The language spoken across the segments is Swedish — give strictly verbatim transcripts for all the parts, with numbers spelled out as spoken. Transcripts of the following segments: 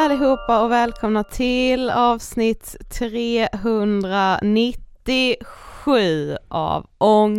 allihopa och välkomna till avsnitt trehundranittiosju av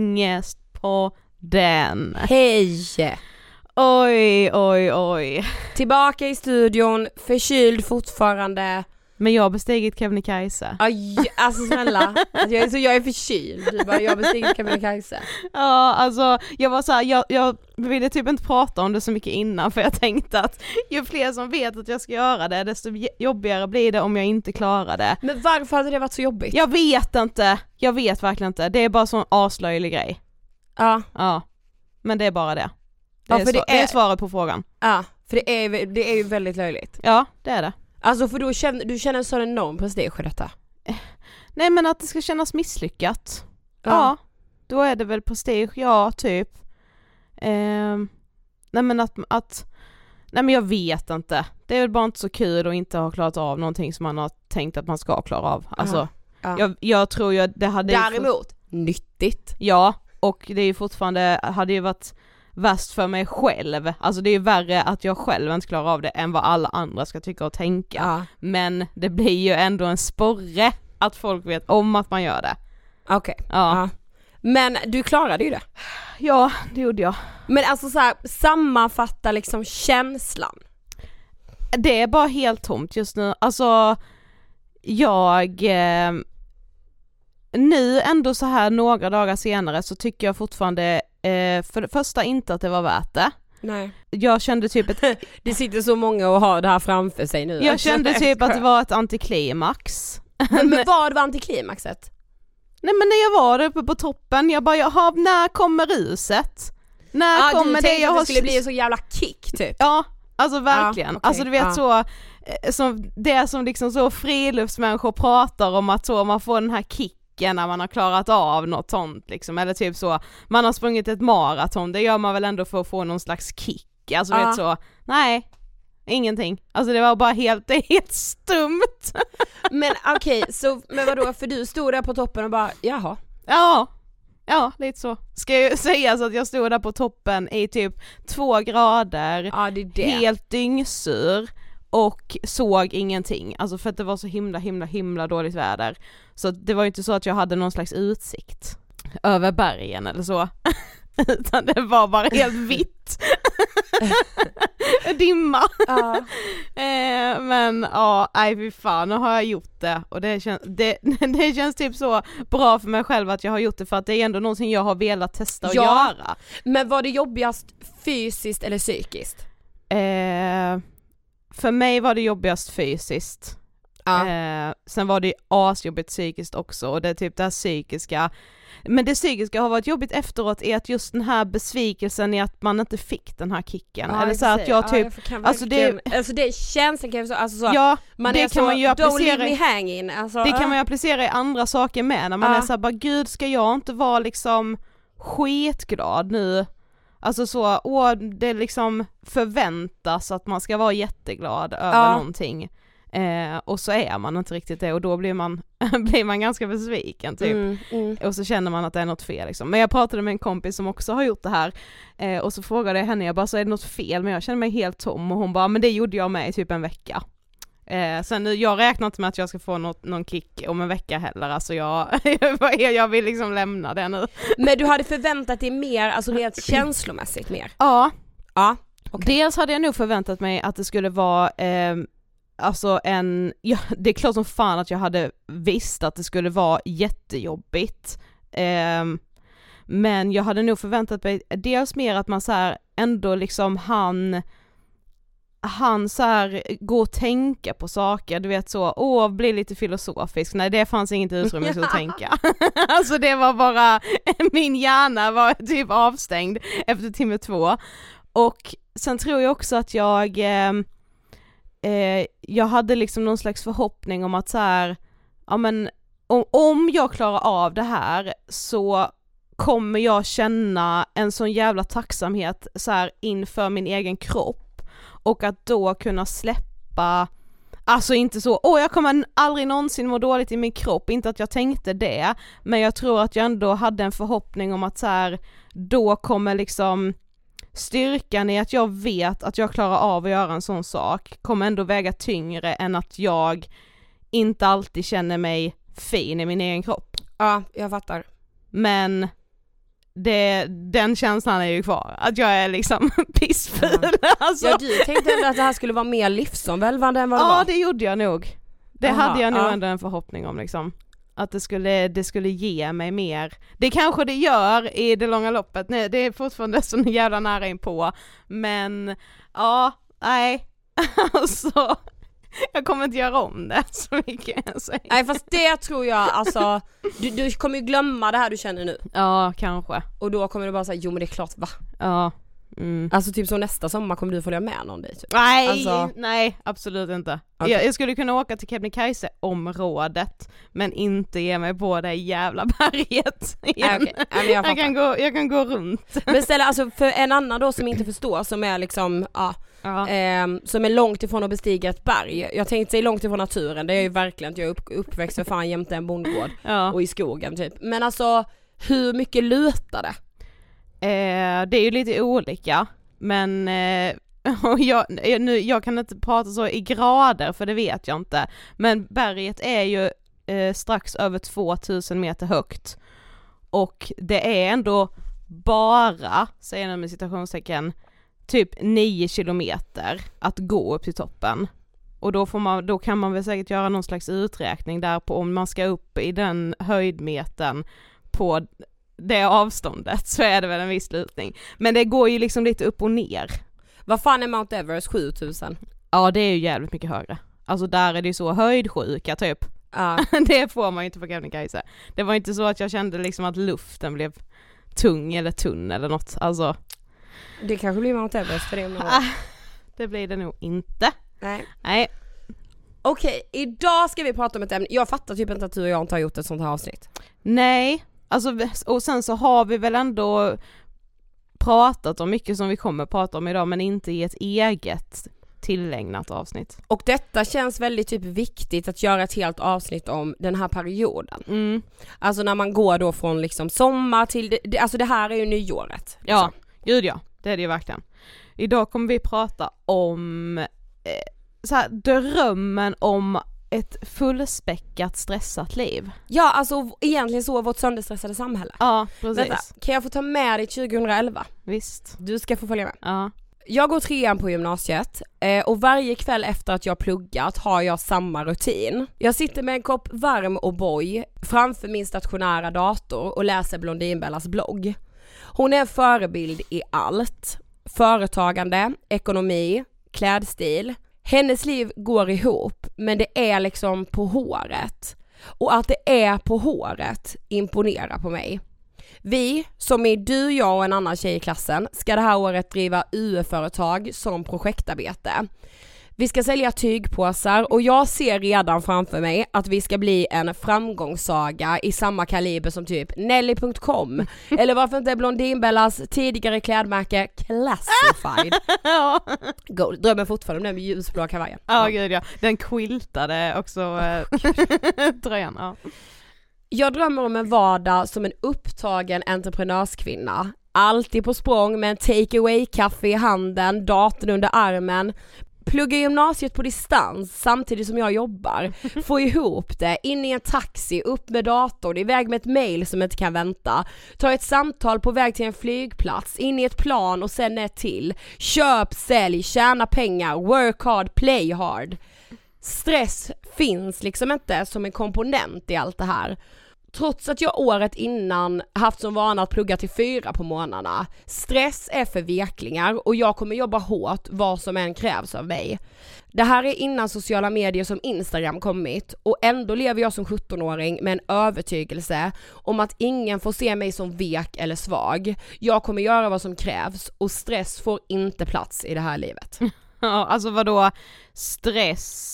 Ångestpodden. Hej! Oj, oj, oj. Tillbaka i studion, förkyld fortfarande. Men jag har bestigit Kebnekaise. Aj, alltså snälla, alltså jag, är, så jag är förkyld. Du bara, jag har bestigit Kebnekaise. Ja, alltså jag var så här, jag, jag ville typ inte prata om det så mycket innan, för jag tänkte att ju fler som vet att jag ska göra det, desto jobbigare blir det om jag inte klarar det. Men varför hade det varit så jobbigt? Jag vet inte, jag vet verkligen inte. Det är bara sån aslöjlig grej. Ja. Ja, men det är bara det. Det, Ja, är, för det, svar- är... det är svaret på frågan. Ja, för det är, det är ju väldigt löjligt. Ja, det är det. Alltså för då känner, du känner en sån enorm prestige i detta. Nej, men att det ska kännas misslyckat. Ja, Ja. då är det väl prestige, ja, typ. Ehm, nej men att, att... Nej men jag vet inte. Det är väl bara inte så kul att inte ha klarat av någonting som man har tänkt att man ska klara av. Alltså, Ja. jag, jag tror ju att det hade... ju Däremot, nyttigt. Ja, och det är ju fortfarande, hade ju varit värst för mig själv. Alltså det är ju värre att jag själv inte klarar av det än vad alla andra ska tycka och tänka. Ja. Men det blir ju ändå en sporre att folk vet om att man gör det. Okej. Ja. Ja. Men du klarade ju det. Ja, det gjorde jag. Men alltså så här, sammanfatta liksom känslan. Det är bara helt tomt just nu. Alltså, jag... Eh, nu ändå så här några dagar senare så tycker jag fortfarande eh, för det första inte att det var värt det. Nej. Jag kände typ ett... Det sitter så många och har det här framför sig nu. jag kände typ att det var ett antiklimax. Men, men vad var antiklimaxet? Nej, men när jag var uppe på toppen, jag bara, jaha, när kommer ruset? När Ja, kommer du det? Jag att har... det skulle bli en så jävla kick typ. Ja, alltså verkligen. Ja, okay. Alltså du vet ja. så, eh, som, det är som liksom så friluftsmänniskor pratar om att så man får den här kicken när man har klarat av något sånt liksom, eller typ så, man har sprungit ett maraton, det gör man väl ändå för att få någon slags kick, alltså du ja. vet så, nej, ingenting. Alltså det var bara helt, det är helt stumt. Men okej, okay, så men vadå, för du stod där på toppen och bara, jaha. Ja, ja, lite så. Ska jag säga så att jag stod där på toppen i typ två grader, Ja, det är det. helt dyngsur och såg ingenting. Alltså för att det var så himla, himla, himla dåligt väder. Så det var ju inte så att jag hhade någon slags utsikt över bergen eller så. Utan det var bara helt vitt. Dimma. Ja. eh, men ja, nej fy fan, nu har jag gjort det. Och det känns, det, det känns typ så bra för mig själv att jag har gjort det, för att det är ändå någonting jag har velat testa och Ja. göra. Men var det jobbigast fysiskt eller psykiskt? Eh, för mig var det jobbigast fysiskt. Ja. Eh, sen var det asjobbigt psykiskt också, och det är typ det här psykiska. Men det psykiska har varit jobbigt efteråt är att just den här besvikelsen i att man inte fick den här kicken. Ja, eller så att jag typ, ja, jag alltså det, alltså det känslan kan jag så, alltså så, ja, man det är kan så, man ju don't leave applicera me i, hanging. Alltså, det kan uh. man ju applicera i andra saker med, när man Ja. är så här, bara gud, ska jag inte vara liksom skitglad nu? Alltså så, åh, det liksom förväntas att man ska vara jätteglad över Ja. någonting. Eh, och så är man inte riktigt det, och då blir man, blir man ganska besviken typ. Mm, mm. Och så känner man att det är något fel liksom. Men jag pratade med en kompis som också har gjort det här, eh, och så frågade jag henne, jag bara, så är det något fel? Men jag känner mig helt tom, och hon bara, men det gjorde jag med i typ en vecka. Eh, sen nu, jag räknar inte med att jag ska få något, någon kick om en vecka heller, alltså jag, jag vill liksom lämna det nu. Men du hade förväntat dig mer, alltså rent känslomässigt mer? Ja, Ja. Okay. dels hade jag nog förväntat mig att det skulle vara eh, alltså en, ja, det är klart som fan att jag hade visst att det skulle vara jättejobbigt. Eh, men jag hade nog förväntat mig dels mer att man så här ändå liksom han han så här gå och tänka på saker, du vet så, åh, bli lite filosofisk. Nej, det fanns inget utrymme att tänka. Alltså det var bara, min hjärna var typ avstängd efter timme två. Och sen tror jag också att jag eh, eh, jag hade liksom någon slags förhoppning om att så här, ja men om, om jag klarar av det här så kommer jag känna en sån jävla tacksamhet så här inför min egen kropp, och att då kunna släppa, alltså inte så, åh jag kommer aldrig någonsin må dåligt i min kropp, inte att jag tänkte det, men jag tror att jag ändå hade en förhoppning om att så här, då kommer liksom styrkan i att jag vet att jag klarar av att göra en sån sak kommer ändå väga tyngre än att jag inte alltid känner mig fin i min egen kropp. Ja, jag fattar. Men det, den känslan är ju kvar. Att jag är liksom pissful. Ja, alltså. ja du tänkte ändå att det här skulle vara mer livsomvälvande än vad det ja, var. Ja, det gjorde jag nog. Det Aha, hade jag nog ja. ändå en förhoppning om liksom. Att det skulle, det skulle ge mig mer. Det kanske det gör i det långa loppet. Nej, det är fortfarande så jävla nära in på. Men ja, nej. Alltså, jag kommer inte göra om det så mycket. Så. Nej, fast det tror jag, alltså, du, du kommer ju glömma det här du känner nu. Ja, kanske. Och då kommer du bara säga, jo men det är klart, va? Ja. Mm. Alltså typ så nästa sommar kommer du följa med någon dit. Typ. Nej, alltså... nej, absolut inte. Okay. Jag, jag skulle kunna åka till Kebnekaise-området men inte ge mig på det jävla berget igen. Nej, okay. Nej, jag, jag, kan gå, jag kan gå runt. Men ställa, alltså för en annan då som inte förstår, som är liksom, ja, ja. eh, som är långt ifrån att bestiga ett berg. Jag tänkte säga långt ifrån naturen, det är ju verkligen att jag är upp, uppväxt för fan jämte en bondgård ja. och i skogen typ. Men alltså, hur mycket lutar det? Eh, det är ju lite olika, men eh, och jag, nu, jag kan inte prata så i grader för det vet jag inte, men berget är ju eh, strax över tvåtusen meter högt och det är ändå bara, säger jag med citationstecken, typ nio kilometer att gå upp till toppen. Och då, får man, då kan man väl säkert göra någon slags uträkning där på om man ska upp i den höjdmetern på det avståndet, så är det väl en viss lutning. Men det går ju liksom lite upp och ner. Vad fan är Mount Everest? sjutusen? Ja, det är ju jävligt mycket högre. Alltså där är det ju så höjdsjuka typ. Ja. Det får man ju inte på Kebnekaise. Det var inte så att jag kände liksom att luften blev tung eller tunn eller något. Alltså. Det kanske blir Mount Everest för det. Ah, det blir det nog inte. Nej. Nej. Okej, idag ska vi prata om ett ämne. Jag fattar typ inte att du och jag inte har gjort ett sånt här avsnitt. Nej. Alltså, och sen så har vi väl ändå pratat om mycket som vi kommer prata om idag, men inte i ett eget tillägnat avsnitt. Och detta känns väldigt typ viktigt att göra ett helt avsnitt om den här perioden. Mm. Alltså när man går då från liksom sommar till, det, det, alltså det här är ju nyåret. Liksom. Ja, gud ja, det är det ju verkligen. Idag kommer vi prata om eh, så här, drömmen om ett fullspäckat stressat liv. Ja, alltså egentligen så vårt sönderstressade samhälle. Ja, precis. Vänta, kan jag få ta med dig tjugohundraelva? Visst. Du ska få följa med. Ja. Jag går trean på gymnasiet eh, och varje kväll efter att jag pluggat har jag samma rutin. Jag sitter med en kopp varm O'boy framför min stationära dator och läser Blondinbellas blogg. Hon är en förebild i allt. Företagande, ekonomi, klädstil. Hennes liv går ihop, men det är liksom på håret. Och att det är på håret imponerar på mig. Vi, som är du, jag och en annan tjej i klassen, ska det här året driva U F-företag som projektarbete. Vi ska sälja tygpåsar och jag ser redan framför mig att vi ska bli en framgångssaga i samma kaliber som typ Nelly punkt com eller varför inte Blondinbellas tidigare klädmärke Classified. Ja. Gold. Drömmer fortfarande om den med ljusblå kavajen. Ja, gud ja. Den quiltade också äh, tröjan. Ja. Jag drömmer om en vardag som en upptagen entreprenörskvinna. Alltid på språng med en take away-kaffe i handen, datorn under armen. Plugga gymnasiet på distans samtidigt som jag jobbar. Få ihop det, in i en taxi, upp med datorn, iväg med ett mail som inte kan vänta. Ta ett samtal på väg till en flygplats, in i ett plan och sen ett till. Köp, sälj, tjäna pengar, work hard, play hard. Stress finns liksom inte som en komponent i allt det här. Trots att jag året innan haft som vana att plugga till fyra på månaderna. Stress är för veklingar och jag kommer jobba hårt vad som än krävs av mig. Det här är innan sociala medier som Instagram kommit och ändå lever jag som sjuttonåring med en övertygelse om att ingen får se mig som vek eller svag. Jag kommer göra vad som krävs och stress får inte plats i det här livet. Ja, alltså vadå stress?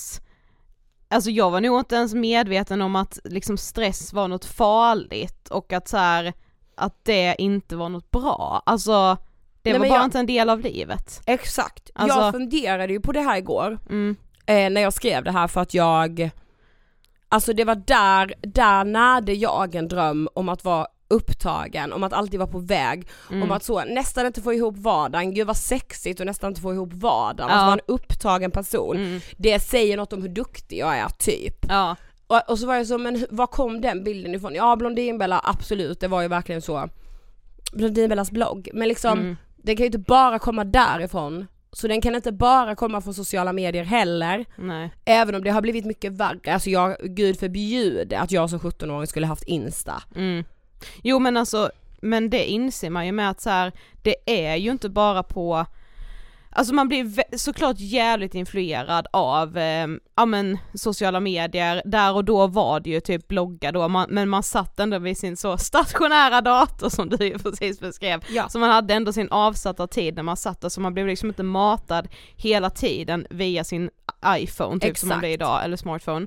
Alltså jag var nog inte ens medveten om att liksom stress var något farligt och att så här, att det inte var något bra. Alltså det Nej, var bara jag... inte en del av livet. Exakt. Alltså... Jag funderade ju på det här igår mm. eh, när jag skrev det här för att jag alltså det var där där närde jag en dröm om att vara upptagen, om att alltid vara på väg, mm. om att så nästan inte få ihop vardagen, gud vad sexigt och nästan inte få ihop vardagen, ja. att vara en upptagen person, mm. det säger något om hur duktig jag är typ. Ja. Och, och så var jag så, men var kom den bilden ifrån? Ja, Blondinbella, absolut, det var ju verkligen så Blondinbellas blogg, men liksom mm. den kan ju inte bara komma därifrån. Så den kan inte bara komma från sociala medier heller. Nej. Även om det har blivit mycket värre. Alltså jag, gud förbjude att jag som sjutton-åring skulle haft Insta. Mm. Jo men alltså, men det inser man ju med att så här, det är ju inte bara på, alltså man blir vä- såklart jävligt influerad av eh, ja men sociala medier. Där och då var det ju typ bloggar då, man, men man satt ändå vid sin så stationära dator som du ju precis beskrev. Ja. Så man hade ändå sin avsatta tid när man satt där, så man blev liksom inte matad hela tiden via sin iPhone typ. Exakt. Som man blir idag, eller smartphone.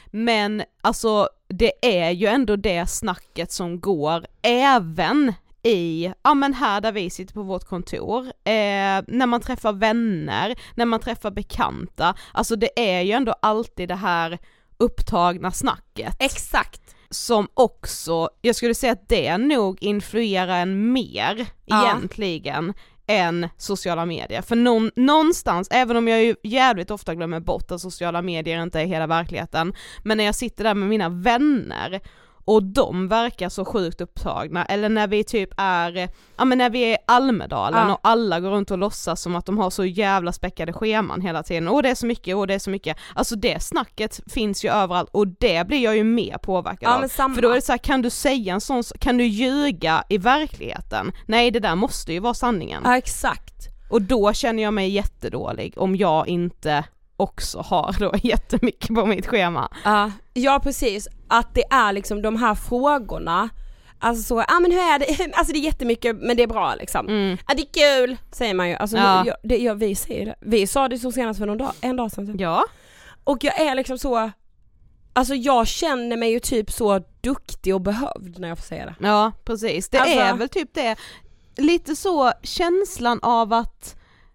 Men alltså det är ju ändå det snacket som går även i, ja men här där vi sitter på vårt kontor, eh, när man träffar vänner, när man träffar bekanta, alltså det är ju ändå alltid det här upptagna snacket. Exakt. Som också, jag skulle säga att det nog influerar en mer ja. egentligen än sociala medier. För någon, någonstans, även om jag ju jävligt ofta glömmer bort att sociala medier inte är hela verkligheten, men när jag sitter där med mina vänner och de verkar så sjukt upptagna, eller när vi typ är, ja men när vi är i Almedalen ja. och alla går runt och låtsas som att de har så jävla späckade scheman hela tiden, och det är så mycket, och det är så mycket, alltså det snacket finns ju överallt, och det blir jag ju mer påverkad ja, av. Men samma. För då är det så här, kan du säga en sån, kan du ljuga i verkligheten? Nej, det där måste ju vara sanningen. Ja, exakt. Och då känner jag mig jättedålig om jag inte också har då jättemycket på mitt schema. Uh, ja, precis. Att det är liksom de här frågorna, alltså så, ja ah, men hur är det? Alltså det är jättemycket, men det är bra liksom. Mm. Ja, det är kul, säger man ju. Alltså ja. jag, det, jag, vi säger det. Vi sa det så senast för någon dag, en dag sedan. Typ. Ja. Och jag är liksom så, alltså jag känner mig ju typ så duktig och behövd när jag får säga det. Ja, precis. Det alltså, är väl typ det, lite så känslan av att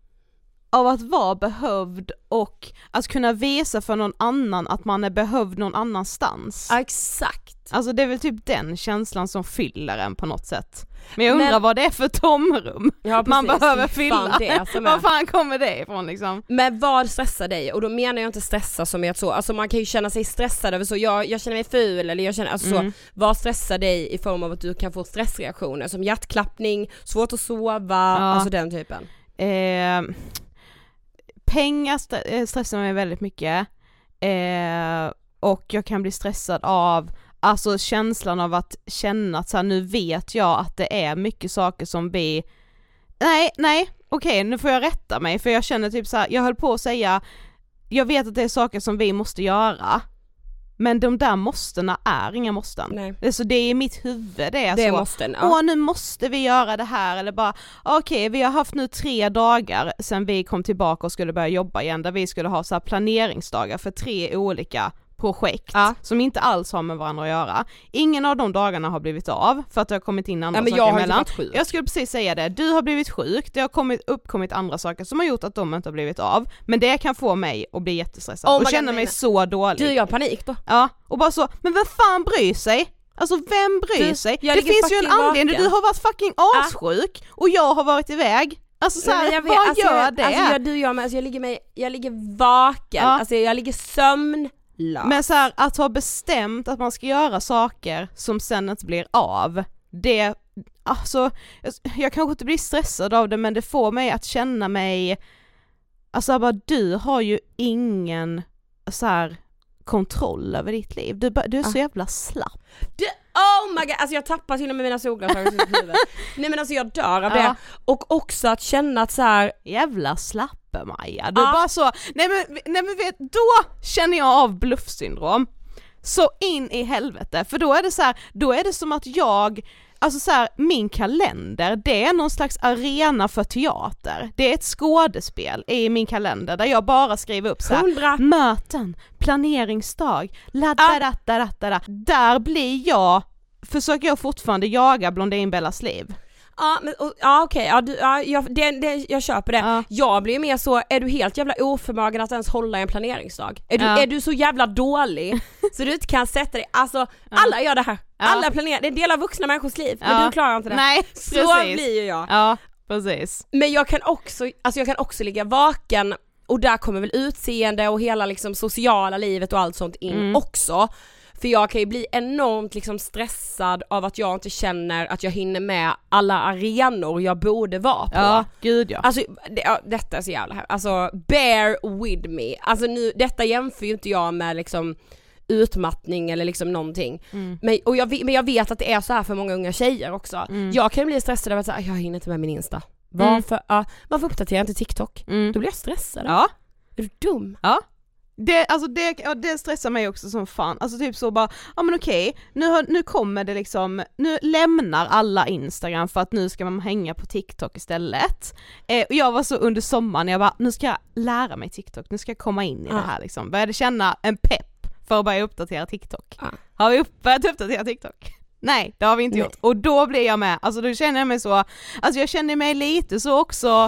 av att vara behövd och att kunna visa för någon annan att man är behövd någon annanstans. Ja, exakt. Alltså det är väl typ den känslan som fyller en på något sätt. Men jag undrar men, vad det är för tomrum ja, man behöver fylla. Fan det som är. Var fan kommer det ifrån liksom? Men vad stressar dig? Och då menar jag inte stressa som är så, alltså man kan ju känna sig stressad över så, jag, jag känner mig ful eller jag känner, alltså mm. så, vad stressar dig i form av att du kan få stressreaktioner som hjärtklappning, svårt att sova, ja. Alltså den typen. Eh, pengar st- stressar mig väldigt mycket. Eh, och jag kan bli stressad av alltså känslan av att känna att så här, nu vet jag att det är mycket saker som vi nej, nej, okej, okay, nu får jag rätta mig, för jag känner typ så här, jag höll på att säga, jag vet att det är saker som vi måste göra, men de där måstena är inga måsten. Nej. Det är så, det är i mitt huvud, det är det så, måsten, ja. åh nu måste vi göra det här, eller bara, okej okay, vi har haft nu tre dagar sedan vi kom tillbaka och skulle börja jobba igen, där vi skulle ha så här planeringsdagar för tre olika projekt ja. som inte alls har med varandra att göra. Ingen av de dagarna har blivit av för att det har kommit in andra ja, men saker jag har emellan. inte varit sjuk. Jag skulle precis säga det. Du har blivit sjuk. Det har kommit, uppkommit andra saker som har gjort att de inte har blivit av. Men det kan få mig att bli jättestressad oh och känna mig så dålig. Du, jag har panik då. Ja, och bara så, men vem fan bryr sig? Alltså vem bryr du, sig? Det finns ju en anledning. Du har varit fucking assjuk och jag har varit iväg. Alltså såhär, vad alltså, gör jag, det? Alltså jag, du gör mig, alltså jag ligger mig, jag ligger vaken. Ja. Alltså jag ligger sömn. Last. Men så här, att ha bestämt att man ska göra saker som sen inte blir av, det, alltså, jag kanske inte blir stressad av det, men det får mig att känna mig, alltså bara, du har ju ingen så här kontroll över ditt liv, du, du är så ah. jävla slapp. Du, oh my god, alltså jag tappar till och med mina solglasögon i huvudet. Nej men alltså jag dör av det. Ja. Och också att känna att så här, jävla slapp Maja, du ah. bara så, nej men, nej men vet, då känner jag av bluffsyndrom så in i helvete, för då är det så här, då är det som att jag, alltså så här, min kalender, det är någon slags arena för teater, det är ett skådespel i min kalender där jag bara skriver upp så här, möten, planeringsdag, ladda, ah. där blir jag, försöker jag fortfarande jaga Blondinbellas liv. Ja, men, och, ja okej, ja, du, ja, jag, det, det, jag köper det. Ja. Jag blir mer så, är du helt jävla oförmögen att ens hålla en planeringsdag? Är du, ja. är du så jävla dålig så du inte kan sätta dig, alltså ja. alla gör det här. Ja. Alla planerar, det är en del av vuxna människors liv, men ja. du klarar inte det. Nej, så precis. blir ju jag. Ja, precis. Men jag kan också, alltså jag kan också ligga vaken, och där kommer väl utseende och hela liksom sociala livet och allt sånt in mm. också. För jag kan ju bli enormt liksom stressad av att jag inte känner att jag hinner med alla arenor jag borde vara på. Ja, gud ja. Alltså det, ja, detta är så jävla här. Alltså bear with me. Alltså nu, detta jämför ju inte jag med liksom utmattning eller liksom någonting. Mm. Men, och jag, men jag vet att det är så här för många unga tjejer också. Mm. Jag kan bli stressad av att säga, jag hinner inte med min Insta. Varför, mm. ja, varför uppdaterar jag inte TikTok? Mm. Då blir jag stressad. Ja. Är du dum? Ja. Det, alltså det, ja, det stressar mig också som fan. Alltså typ så bara, ja men okej, nu, har, nu kommer det liksom, nu lämnar alla Instagram för att nu ska man hänga på TikTok istället. Eh, och jag var så under sommaren, jag bara, nu ska jag lära mig TikTok, nu ska jag komma in i ja. det här liksom. Började känna en pepp för att börja uppdatera TikTok. Ja. Har vi upp, börjat uppdatera TikTok? Nej, det har vi inte Nej. gjort. Och då blir jag med, alltså då känner jag mig så, alltså jag känner mig lite så också,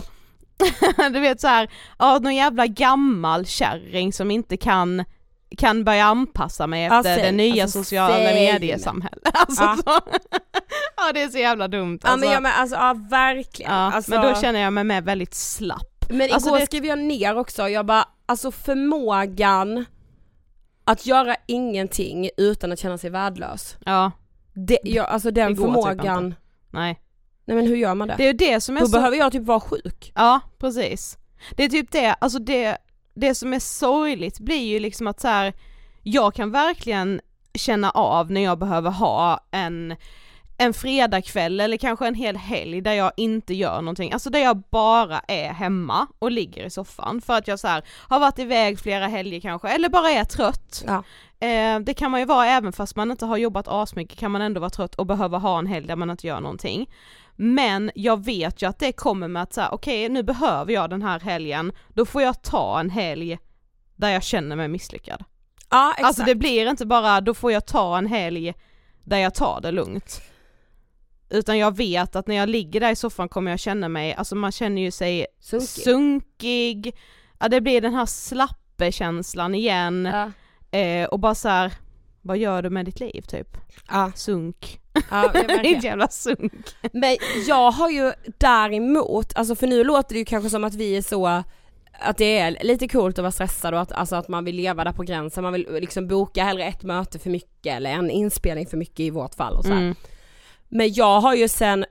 du vet så här, ja, någon jävla gammal kärring som inte kan kan börja anpassa mig efter alltså, det nya alltså, sociala mediesamhället. Alltså ja. så. Ja, det är så jävla dumt. Alltså. Ja, men, jag, men alltså ja, verkligen. Ja, alltså, men då känner jag mig med väldigt slapp. Men alltså, igår det... skrev jag ner också, jag bara, alltså förmågan att göra ingenting utan att känna sig värdelös. Ja. Det, jag, alltså den förmågan. Typ Nej. Nej men hur gör man det? Det är ju det som är Då så... behöver jag typ vara sjuk. Ja, precis. Det är typ det, alltså det, det som är sorgligt blir ju liksom att så här, jag kan verkligen känna av när jag behöver ha en, en fredagkväll eller kanske en hel helg där jag inte gör någonting. Alltså där jag bara är hemma och ligger i soffan för att jag så här, har varit iväg flera helger kanske, eller bara är trött. Ja. Eh, det kan man ju vara även fast man inte har jobbat asmycket, kan man ändå vara trött och behöva ha en helg där man inte gör någonting. Men jag vet ju att det kommer med att säga, okej, nu behöver jag den här helgen, då får jag ta en helg där jag känner mig misslyckad. Ja, exakt. Alltså det blir inte bara, då får jag ta en helg där jag tar det lugnt. Utan jag vet att när jag ligger där i soffan kommer jag känna mig, alltså man känner ju sig sunkig, sunkig. Ja, det blir den här slappekänslan igen. Ja. Eh, och bara så här, vad gör du med ditt liv typ? Ja. Sunk. Ja, det är inte jävla sunk. Men jag har ju däremot, alltså för nu låter det ju kanske som att vi är så, att det är lite coolt att vara stressad och att, alltså att man vill leva där på gränsen, man vill liksom boka hellre ett möte för mycket eller en inspelning för mycket i vårt fall och så här. Mm. Men jag har ju sedan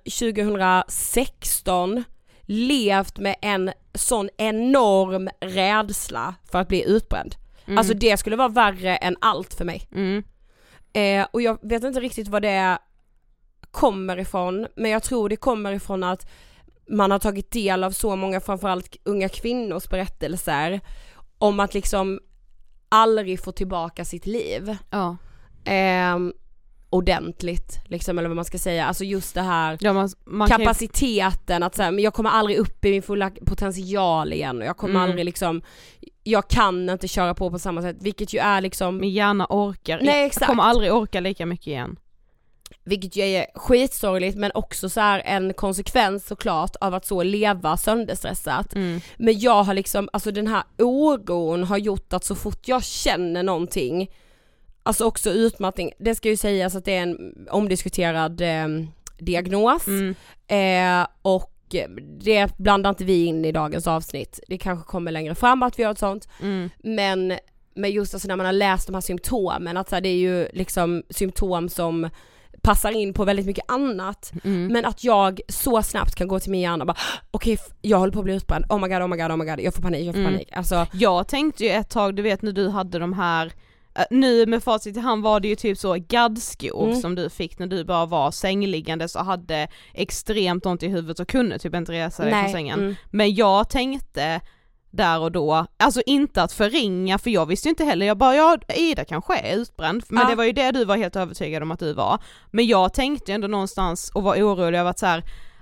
tjugohundrasexton levt med en sån enorm rädsla för att bli utbränd. Mm. Alltså det skulle vara värre än allt för mig. Mm. Eh, och jag vet inte riktigt vad det kommer ifrån, men jag tror det kommer ifrån att man har tagit del av så många, framförallt unga kvinnors berättelser om att liksom aldrig få tillbaka sitt liv. Ja. Eh, ordentligt liksom, eller vad man ska säga, alltså just det här ja, man, man kapaciteten ju... att säga, men jag kommer aldrig upp i min fulla potential igen och jag kommer mm. aldrig liksom, jag kan inte köra på på samma sätt, vilket ju är liksom min hjärna orkar, nej, exakt. Jag kommer aldrig orka lika mycket igen, vilket ju är skitsorgligt, men också så här en konsekvens såklart av att så leva sönderstressat. Mm. Men jag har liksom, alltså den här oron har gjort att så fort jag känner någonting, alltså också utmattning, det ska ju sägas att det är en omdiskuterad eh, diagnos mm. eh, och det blandar inte vi in i dagens avsnitt. Det kanske kommer längre fram att vi har ett sånt. Mm. Men, men just alltså när man har läst de här symptomen, att så här, det är ju liksom symptom som passar in på väldigt mycket annat. Mm. Men att jag så snabbt kan gå till min hjärna och bara, okej, okay, jag håller på att bli utbränd. Oh my god, oh my god, oh my god. Jag får panik, jag får mm. panik. Alltså, jag tänkte ju ett tag, du vet när du hade de här Uh, nu med facit i hand var det ju typ så gaddskor mm. som du fick när du bara var sängliggande och hade extremt ont i huvudet och kunde typ inte resa dig från sängen. Mm. Men jag tänkte där och då, alltså inte att förringa, för jag visste ju inte heller, jag bara, ja, Ida kanske är utbränd, men ja. Det var ju det du var helt övertygad om att du var. Men jag tänkte ändå någonstans och var orolig över att så här,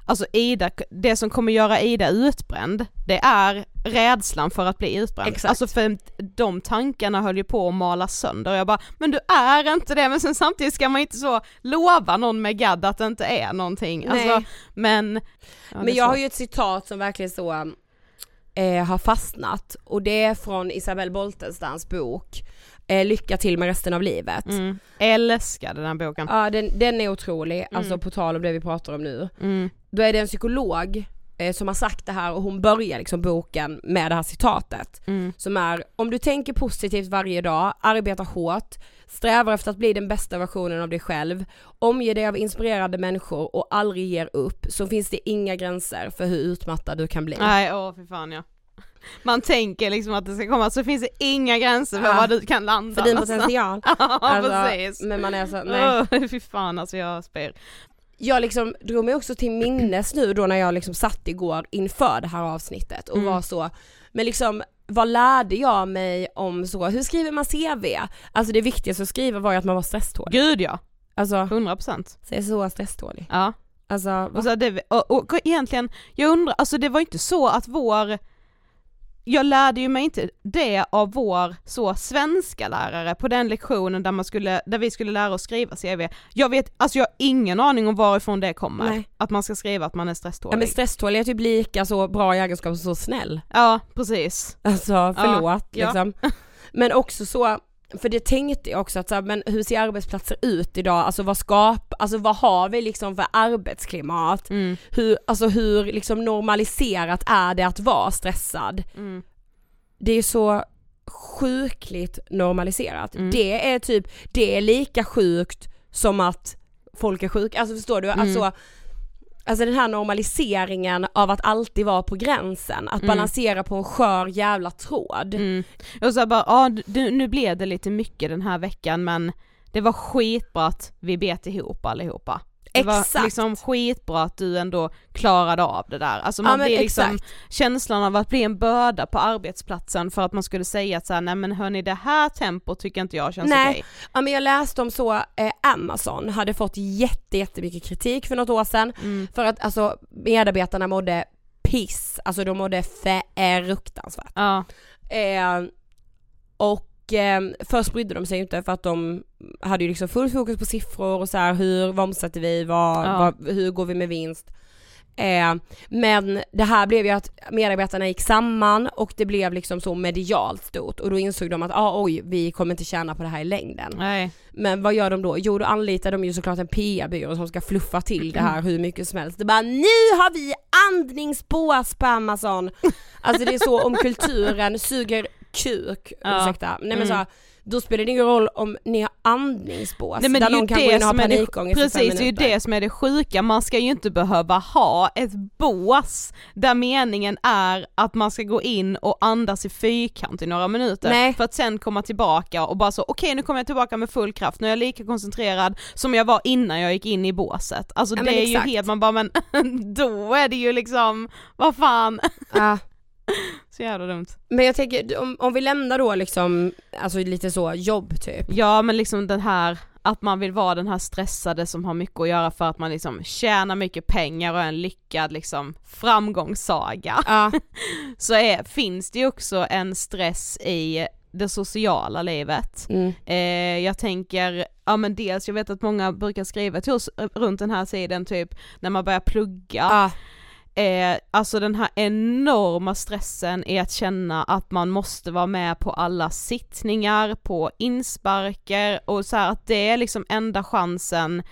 alltså Ida, det som kommer göra Ida utbränd, det är rädslan för att bli utbränd. Exakt. Alltså för de tankarna höll ju på att mala sönder. Jag bara, men du är inte det, men sen samtidigt ska man inte så lova någon med gadd att det inte är någonting. Alltså, men ja, men jag har ju ett citat som verkligen så eh, har fastnat, och det är från Isabelle Boltenstams bok eh, Lycka till med resten av livet. Mm. Älskar den här boken. Ja, den, den är otrolig, Mm. alltså på tal om det vi pratar om nu. Mm. Då är det en psykolog eh, som har sagt det här, och hon börjar liksom boken med det här citatet. Mm. Som är: om du tänker positivt varje dag, arbetar hårt, strävar efter att bli den bästa versionen av dig själv, omger dig av inspirerande människor och aldrig ger upp, så finns det inga gränser för hur utmattad du kan bli. Nej, åh för fan ja. Man tänker liksom att det ska komma, så finns det inga gränser för Ja. vad du kan landa. För din alltså. potential. Ja, Alltså, precis. men man är så, nej. Oh, fy fan alltså, jag spyr. Jag liksom drog mig också till minnes nu då när jag liksom satt igår inför det här avsnittet och Mm. var så, men liksom vad lärde jag mig om så, hur skriver man C V? Alltså det viktigaste att skriva var ju att man var stresstålig. Gud ja, Alltså, hundra procent. så jag är så stresstålig. Ja. Alltså, Och, så det, och, och egentligen, jag undrar, alltså det var inte så att vår, jag lärde ju mig inte det av vår så svenska lärare på den lektionen där man skulle, där vi skulle lära oss skriva C V. Jag vet, alltså jag har ingen aning om varifrån det kommer. Nej. Att man ska skriva att man är ja, stresstålig. men stresstålig är typ lika så bra i egenskap som så snäll. Ja, precis. Alltså förlåt Ja, liksom. Men också så, för det tänkte jag också att så här, men hur ser arbetsplatser ut idag? Alltså vad skap, alltså vad har vi liksom för arbetsklimat? Mm. Hur, alltså hur liksom normaliserat är det att vara stressad? Mm. Det är så sjukligt normaliserat. Mm. Det är typ, det är lika sjukt som att folk är sjuka. Alltså förstår du? Mm. Alltså, alltså den här normaliseringen av att alltid vara på gränsen, att Mm. balansera på en skör jävla tråd. Mm. Och så bara, ja du, nu blev det lite mycket den här veckan, men det var skitbra att vi bet ihop allihopa. Det var Exakt. liksom skitbra att du ändå klarade av det där. Alltså man Ja, men blir liksom exakt. känslan av att bli en börda på arbetsplatsen för att man skulle säga att så här, nej men hörni, det här tempot tycker inte jag känns Nej. okej. Ja, men jag läste om så, eh, Amazon hade fått jätte, jättemycket kritik för något år sedan Mm. för att alltså medarbetarna mådde piss, alltså de mådde fruktansvärt. Ja. Eh, och eh, först brydde de sig inte för att de hade ju liksom full fokus på siffror och så här, hur vad omsätter vi, vad, Ja. vad, hur går vi med vinst. Eh, men det här blev ju att medarbetarna gick samman och det blev liksom så medialt stort, och då insåg de att ah, oj, vi kommer inte tjäna på det här i längden. Nej. Men vad gör de då? Jo, då anlitar de ju såklart en P R-byrå som ska fluffa till det här hur mycket som helst. Det bara, nu har vi andningsbås på Amazon. Alltså det är så, om kulturen suger kuk, Ja. ursäkta. Nej men Mm. så här, då spelar det ingen roll om ni har andningsbås. Nej, men där det är någon ju kan gå det in och ha som är det, panikångest i fem precis, det är ju minuter. det som är det sjuka. Man ska ju inte behöva ha ett bås där meningen är att man ska gå in och andas i fyrkant i några minuter. Nej. För att sen komma tillbaka och bara så, okej okay, nu kommer jag tillbaka med full kraft, nu är jag lika koncentrerad som jag var innan jag gick in i båset. Alltså Ja, det men är exakt. ju helt, man bara men då är det ju liksom, vad fan. Ja. Så jävla dumt. Men jag tänker, om, om vi lämnar då liksom, alltså lite så jobb typ. Ja men liksom den här, att man vill vara den här stressade som har mycket att göra för att man liksom tjänar mycket pengar och är en lyckad liksom framgångssaga. Ja. Så är, finns det ju också en stress i det sociala livet. Mm. Eh, jag tänker, ja men dels, jag vet att många brukar skriva till oss runt den här sidan typ när man börjar plugga. Ja. Eh, alltså den här enorma stressen är att känna att man måste vara med på alla sittningar, på insparker och så här, att det är liksom enda chansen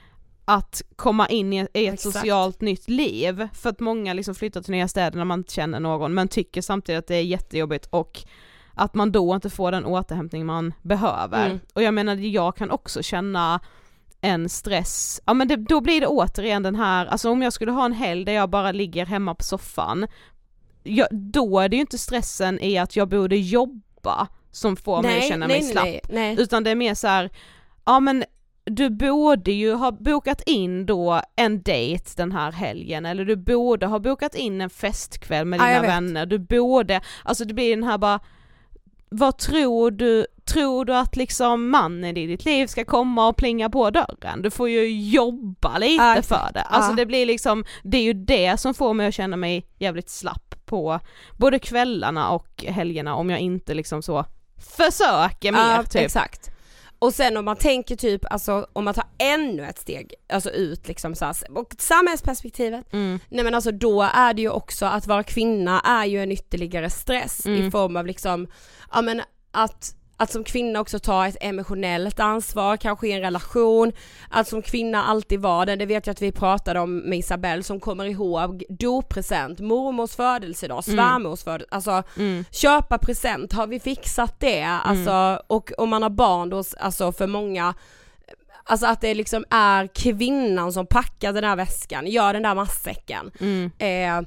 att komma in i ett Exakt. socialt nytt liv, för att många liksom flyttar till nya städer när man inte känner någon men tycker samtidigt att det är jättejobbigt och att man då inte får den återhämtning man behöver. Mm. Och jag menar, jag kan också känna en stress, ja men det, då blir det återigen den här, alltså om jag skulle ha en helg där jag bara ligger hemma på soffan, jag, då är det ju inte stressen i att jag borde jobba som får mig att känna nej, mig slapp, nej, nej. utan det är mer så här, ja men du borde ju ha bokat in då en dejt den här helgen, eller du borde ha bokat in en festkväll med Ja, dina jag vet. vänner, du borde, alltså det blir den här bara, vad tror du, tror du att liksom mannen i ditt liv ska komma och plinga på dörren? Du får ju jobba lite äh, för det. Alltså äh. det blir liksom, det är ju det som får mig att känna mig jävligt slapp på både kvällarna och helgerna om jag inte liksom så försöker mer äh, typ. Exakt. Och sen om man tänker typ, alltså om man tar ännu ett steg alltså ut liksom så här, och samhällsperspektivet, mm. nej men alltså då är det ju också att vara kvinna är ju en ytterligare stress mm. i form av liksom, ja men att att som kvinna också ta ett emotionellt ansvar, kanske i en relation, att som kvinna alltid vara den, det vet jag att vi pratade om med Isabelle som kommer ihåg doppresent, mormors födelsedag, svärmors födelsedag, alltså mm. köpa present, har vi fixat det, mm. alltså, och om man har barn då, alltså för många, alltså att det liksom är kvinnan som packar den här väskan, gör den där matsäcken, mm. eh,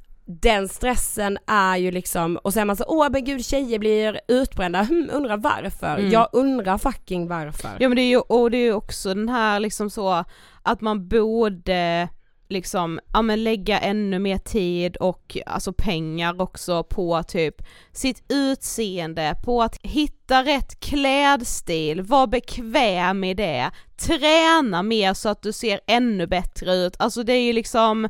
den stressen är ju liksom, och sen man så, åh men gud tjejer blir utbrända, hm, undrar varför, mm. jag undrar fucking varför. Ja men det är ju, och det är ju också den här liksom så, att man borde liksom, ja men lägga ännu mer tid och alltså pengar också på typ sitt utseende, på att hitta rätt klädstil, vara bekväm i det, träna mer så att du ser ännu bättre ut, alltså det är ju liksom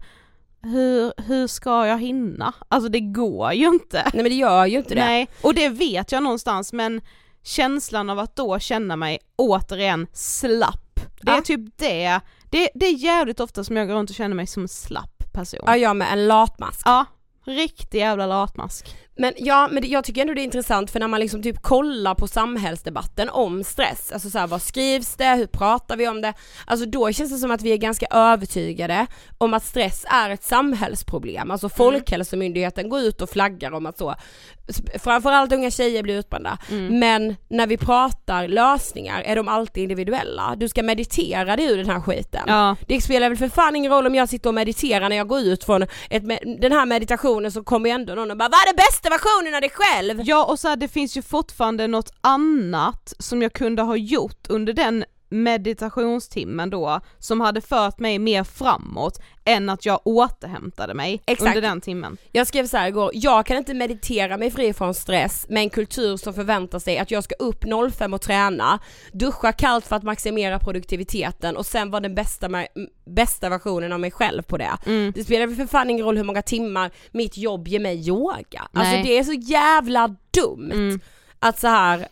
Hur, hur ska jag hinna? Alltså det går ju inte. Nej men det gör ju inte det. Nej, och det vet jag någonstans, men känslan av att då känna mig återigen slapp. Det är ja. typ det. det. Det är jävligt ofta som jag går runt och känner mig som en slapp person. Ja, jag med en latmask. Ja, riktig jävla latmask. Men ja, men jag tycker ändå det är intressant för när man liksom typ kollar på samhällsdebatten om stress, alltså så här, vad skrivs det, hur pratar vi om det, alltså då känns det som att vi är ganska övertygade om att stress är ett samhällsproblem, alltså Folkhälsomyndigheten går ut och flaggar om att så, framförallt unga tjejer blir utbrända, mm. men när vi pratar lösningar är de alltid individuella, du ska meditera dig ur den här skiten, ja. Det spelar väl för fan ingen roll om jag sitter och mediterar när jag går ut från ett, den här meditationen, så kommer ju ändå någon och bara, vad är det bästa versionen av dig själv? Ja, och så här, det finns ju fortfarande något annat som jag kunde ha gjort under den meditationstimmen då, som hade fört mig mer framåt än att jag återhämtade mig. Exakt. Under den timmen. Jag skrev så här igår, jag kan inte meditera mig fri från stress med en kultur som förväntar sig att jag ska upp noll fem och träna, duscha kallt för att maximera produktiviteten och sen vara den bästa, bästa versionen av mig själv på det. Mm. Det spelar för fan ingen roll hur många timmar mitt jobb ger mig yoga. Alltså Nej. Det är så jävla dumt mm. att så här,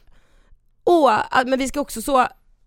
åh, men vi ska också så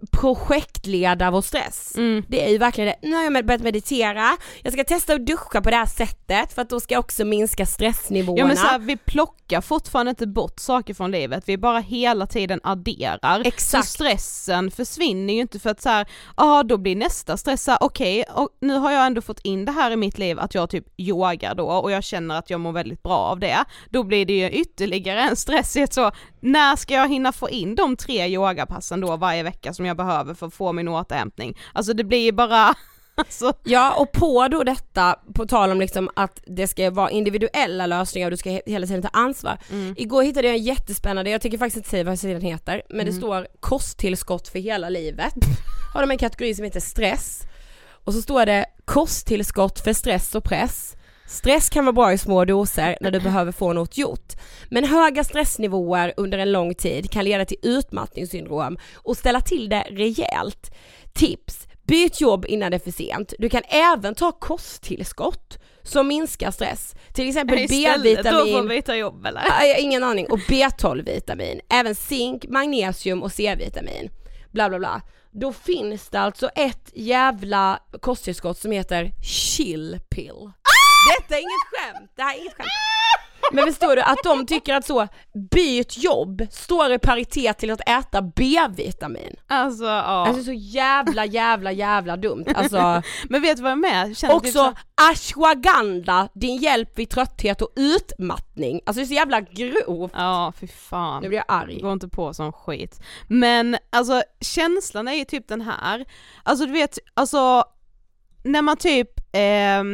projektleda vår stress. Mm. Det är ju verkligen det. Nu har jag börjat meditera. Jag ska testa att duscha på det här sättet för att då ska jag också minska stressnivåerna. Ja men så här, vi plockar fortfarande inte bort saker från livet. Vi bara hela tiden adderar. Exakt. Så stressen försvinner ju inte för att så här, ja ah, då blir nästa stress okej, okay, och nu har jag ändå fått in det här i mitt liv att jag typ yogar då och jag känner att jag mår väldigt bra av det. Då blir det ju ytterligare en stress i ett så, när ska jag hinna få in de tre yogapassen då varje vecka som jag behöver för att få min återhämtning. Alltså det blir ju bara alltså. Ja, och på då detta, på tal om liksom att det ska vara individuella lösningar och du ska hela tiden ta ansvar. Mm. Igår hittade jag en jättespännande, jag tycker faktiskt inte säga vad sidan heter, men mm. det står kosttillskott för hela livet. Har de en kategori som heter stress. Och så står det kosttillskott för stress och press. Stress kan vara bra i små doser när du behöver få något gjort. Men höga stressnivåer under en lång tid kan leda till utmattningssyndrom och ställa till det rejält. Tips: byt jobb innan det är för sent. Du kan även ta kosttillskott som minskar stress. Till exempel B-vitamin. Då får vi ta jobb eller? Jag har ingen aning. Och B tolv-vitamin. Även zink, magnesium och C-vitamin. Bla bla bla. Då finns det alltså ett jävla kosttillskott som heter Chill Pill. Detta är inget skämt, det här är inget skämt. Men förstår du att de tycker att så byt jobb står i paritet till att äta B-vitamin. Alltså, ja. Alltså så jävla, jävla, jävla dumt. Alltså, men vet du vad jag är med? Känner också så... ashwagandha, din hjälp vid trötthet och utmattning. Alltså det är så jävla grovt. Ja, fy fan. Nu blir jag arg. Går inte på sån skit. Men alltså känslan är ju typ den här. Alltså du vet, alltså när man typ eh,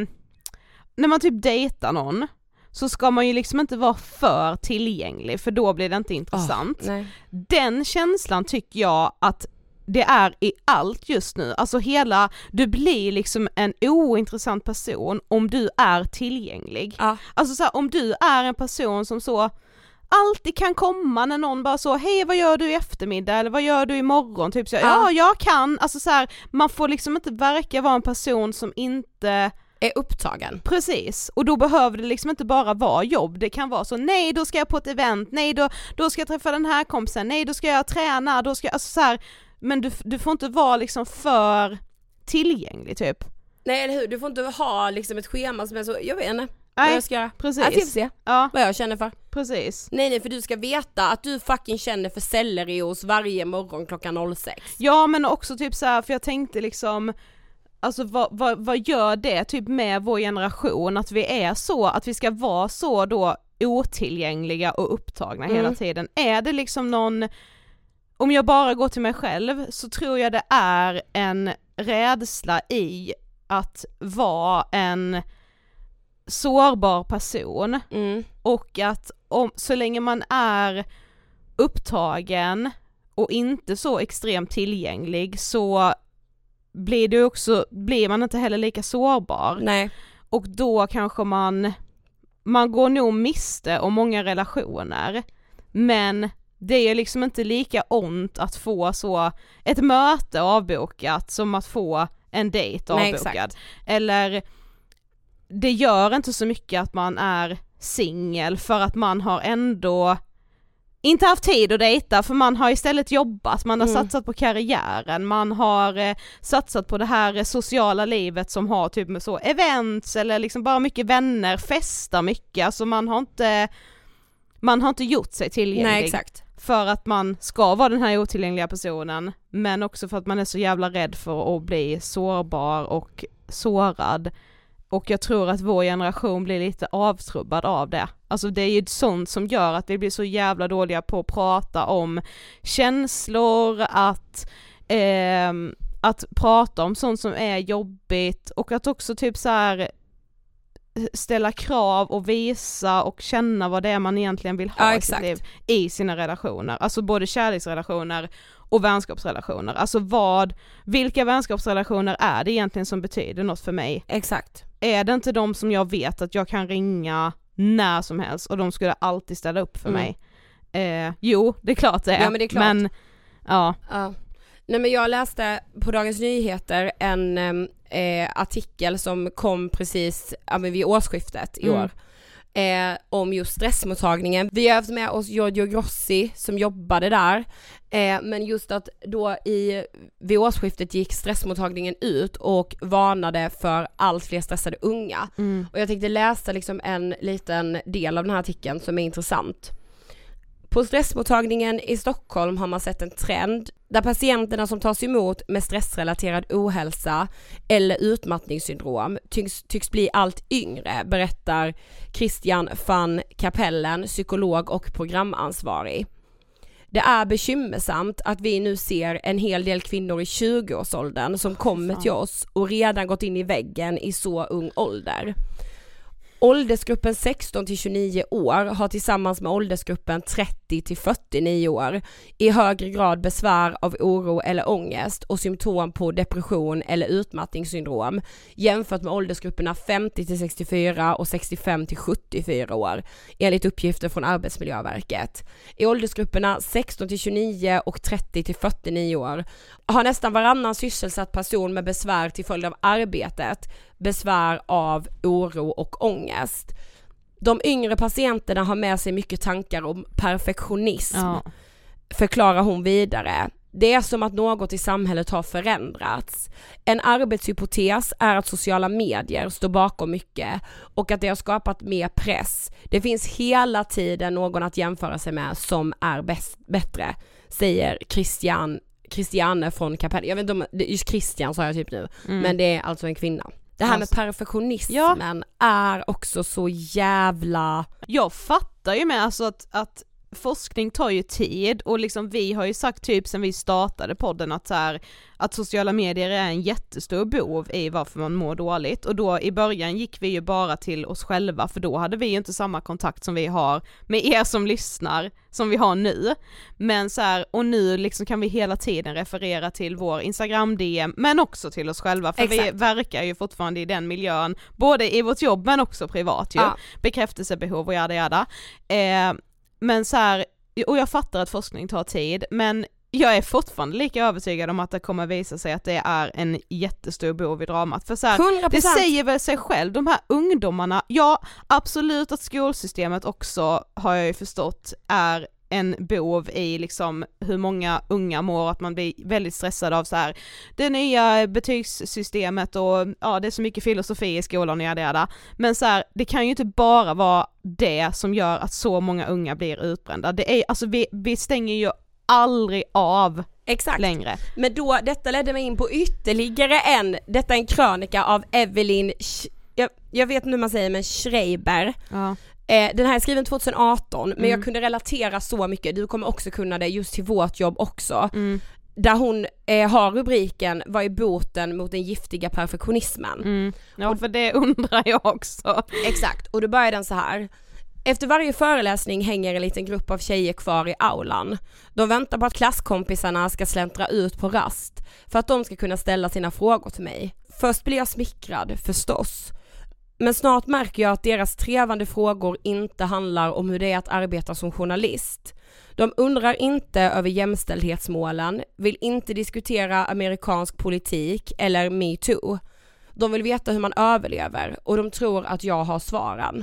när man typ dejtar någon så ska man ju liksom inte vara för tillgänglig för då blir det inte intressant. Oh, den känslan tycker jag att det är i allt just nu. Alltså hela, du blir liksom en ointressant person om du är tillgänglig. Ah. Alltså så här, om du är en person som så, alltid kan komma när någon bara så, hej vad gör du i eftermiddag eller vad gör du imorgon, typ så, ja, ja jag kan, alltså så här, man får liksom inte verka vara en person som inte är upptagen. Precis, och då behöver det liksom inte bara vara jobb, det kan vara så, nej då ska jag på ett event, nej då, då ska jag träffa den här kompisen, nej då ska jag träna, då ska jag, alltså så här, men du, du får inte vara liksom för tillgänglig typ. Nej eller hur, du får inte ha liksom ett schema som är så, jag vet inte nej, vad jag ska göra. Precis. Jag ska se ja. vad jag känner för. Precis. Nej nej, för du ska veta att du fucking känner för sellerios varje morgon klockan noll sex. Ja men också typ så här, för jag tänkte liksom, alltså vad, vad, vad gör det typ med vår generation, att vi är så, att vi ska vara så då otillgängliga och upptagna mm. hela tiden. Är det liksom någon, om jag bara går till mig själv så tror jag det är en rädsla i att vara en sårbar person mm. och att om, så länge man är upptagen och inte så extremt tillgänglig så blir det också, blir man inte heller lika sårbar. Nej. Och då kanske man man går nog miste om många relationer, men det är liksom inte lika ont att få så ett möte avbokat som att få en dejt avbokad. Nej, eller det gör inte så mycket att man är singel för att man har ändå inte haft tid att dejta, för man har istället jobbat, man har mm. satsat på karriären, man har eh, satsat på det här eh, sociala livet som har typ med så events eller liksom bara mycket vänner, festar mycket, alltså man har inte man har inte gjort sig tillgänglig. Nej, exakt. För att man ska vara den här otillgängliga personen, men också för att man är så jävla rädd för att bli sårbar och sårad. Och jag tror att vår generation blir lite avtrubbad av det. Alltså det är ju sånt som gör att vi blir så jävla dåliga på att prata om känslor, att, eh, att prata om sånt som är jobbigt och att också typ så här ställa krav och visa och känna vad det är man egentligen vill ha ja, i sitt liv i sina relationer. Alltså både kärleksrelationer och vänskapsrelationer. Alltså vad, vilka vänskapsrelationer är det egentligen som betyder något för mig? Exakt. Är det inte de som jag vet att jag kan ringa när som helst och de skulle alltid ställa upp för mm. mig? Eh, jo, det är klart det är. Ja, men det är klart. Men, ja. ja. Nej, men jag läste på Dagens Nyheter en eh, artikel som kom precis ja, men vid årsskiftet i mm. år. Eh, om just stressmottagningen. Vi har haft med oss Giorgio Grossi som jobbade där, eh, men just att då i, vid årsskiftet gick stressmottagningen ut och varnade för allt fler stressade unga. Mm. Och jag tänkte läsa liksom en liten del av den här artikeln som är intressant. På stressmottagningen i Stockholm har man sett en trend där patienterna som tas emot med stressrelaterad ohälsa eller utmattningssyndrom tycks, tycks bli allt yngre, berättar Christian van Kapellen, psykolog och programansvarig. Det är bekymmersamt att vi nu ser en hel del kvinnor i tjugoårsåldern som kommer till oss och redan gått in i väggen i så ung ålder. Åldersgruppen sexton till tjugonio år har tillsammans med åldersgruppen trettio till fyrtionio år i högre grad besvär av oro eller ångest och symptom på depression eller utmattningssyndrom jämfört med åldersgrupperna femtio till sextiofyra och sextiofem till sjuttiofyra år enligt uppgifter från Arbetsmiljöverket. I åldersgrupperna sexton till tjugonio och trettio till fyrtionio år har nästan varannan sysselsatt person med besvär till följd av arbetet besvär av oro och ångest. De yngre patienterna har med sig mycket tankar om perfektionism, ja. Förklarar hon vidare. Det är som att något i samhället har förändrats. En arbetshypotes är att sociala medier står bakom mycket och att det har skapat mer press. Det finns hela tiden någon att jämföra sig med som är bäst, bättre, säger Christian, Christiane från Kapell. Jag vet inte om, just Christian sa jag typ nu, mm. men det är alltså en kvinna. Det här med perfektionismen ja. är också så jävla... Jag fattar ju med alltså att, att forskning tar ju tid och liksom vi har ju sagt typ sen vi startade podden att så här, att sociala medier är en jättestor bov i varför man mår dåligt, och då i början gick vi ju bara till oss själva för då hade vi ju inte samma kontakt som vi har med er som lyssnar som vi har nu, men så här, och nu liksom kan vi hela tiden referera till vår Instagram D M men också till oss själva för Exakt. Vi verkar ju fortfarande i den miljön både i vårt jobb men också privat ju, ja. Bekräftelsebehov och jada jada. Eh, men så här, och jag fattar att forskning tar tid, men jag är fortfarande lika övertygad om att det kommer visa sig att det är en jättestor bov i dramat. För så här, hundra procent. det säger väl sig själv, de här ungdomarna, ja absolut att skolsystemet också, har jag ju förstått, är en bov i liksom hur många unga mår, att man blir väldigt stressad av så här det nya betygssystemet och ja, det är så mycket filosofi i skolan och jädra. Men så här, det kan ju inte bara vara det som gör att så många unga blir utbrända. Det är, alltså vi, vi stänger ju aldrig av Exakt. längre. Men då, detta ledde mig in på ytterligare en, detta är en krönika av Evelyn, jag, jag vet inte hur man säger, men Schreiber. Ja. Eh, den här är skriven tjugo arton, men mm. jag kunde relatera så mycket, du kommer också kunna det just till vårt jobb också. Mm. Där hon eh, har rubriken "Vad är boten mot den giftiga perfektionismen?" Mm. Ja, för det undrar jag också. Exakt, och då börjar den så här. Efter varje föreläsning hänger en liten grupp av tjejer kvar i aulan. De väntar på att klasskompisarna ska släntra ut på rast för att de ska kunna ställa sina frågor till mig. Först blir jag smickrad, förstås. Men snart märker jag att deras trevande frågor inte handlar om hur det är att arbeta som journalist. De undrar inte över jämställdhetsmålen, vill inte diskutera amerikansk politik eller Me Too. De vill veta hur man överlever och de tror att jag har svaren.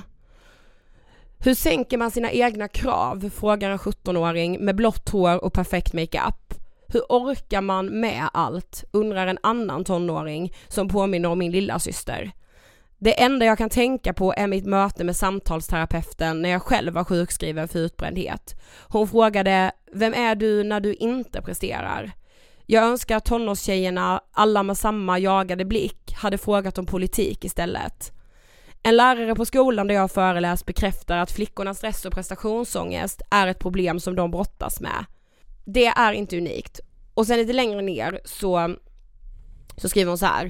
Hur sänker man sina egna krav, frågar en sjuttonåring med blått hår och perfekt makeup. Hur orkar man med allt, undrar en annan tonåring som påminner om min lilla syster. Det enda jag kan tänka på är mitt möte med samtalsterapeuten när jag själv var sjukskriven för utbrändhet. Hon frågade, vem är du när du inte presterar? Jag önskar att tonårstjejerna, alla med samma jagade blick, hade frågat om politik istället. En lärare på skolan där jag föreläst bekräftar att flickornas stress och prestationsångest är ett problem som de brottas med. Det är inte unikt. Och sen lite längre ner så, så skriver hon så här.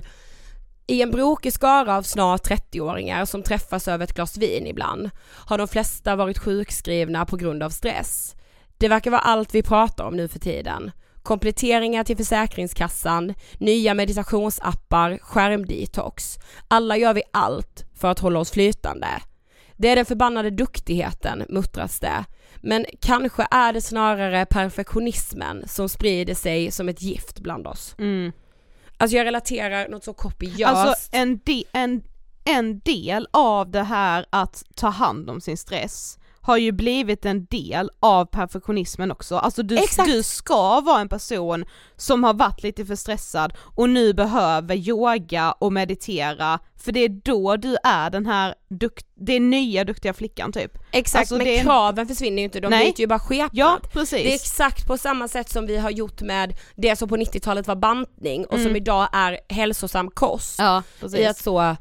I en brokig skara av snart trettioåringar som träffas över ett glas vin ibland har de flesta varit sjukskrivna på grund av stress. Det verkar vara allt vi pratar om nu för tiden. Kompletteringar till Försäkringskassan, nya meditationsappar, skärmdetox. Alla gör vi allt för att hålla oss flytande. Det är den förbannade duktigheten, muttras det. Men kanske är det snarare perfektionismen som sprider sig som ett gift bland oss. Mm. Alltså jag relaterar något så kopiöst. Alltså en, de, en, en del av det här att ta hand om sin stress har ju blivit en del av perfektionismen också. Alltså du, du ska vara en person som har varit lite för stressad och nu behöver yoga och meditera, för det är då du är den här dukt, det är nya duktiga flickan typ. Exakt, alltså, men det är... kraven försvinner ju inte, de blir ju bara skepnad. Ja, precis. Det är exakt på samma sätt som vi har gjort med det som på nittiotalet var bantning och mm. som idag är hälsosam kost. Ja, precis. I att så...